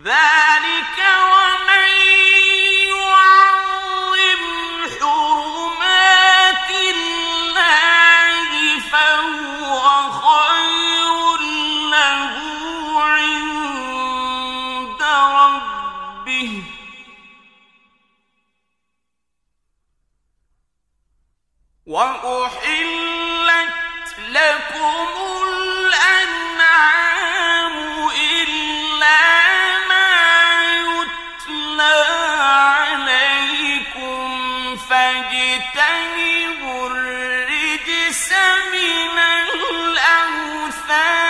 ذلك ومن يعظم حرمات الله فهو خير له عند ربه وأحلت لكم الأنعام إلا ما يتلى عليكم فاجتنبوا الرجس من الأوثان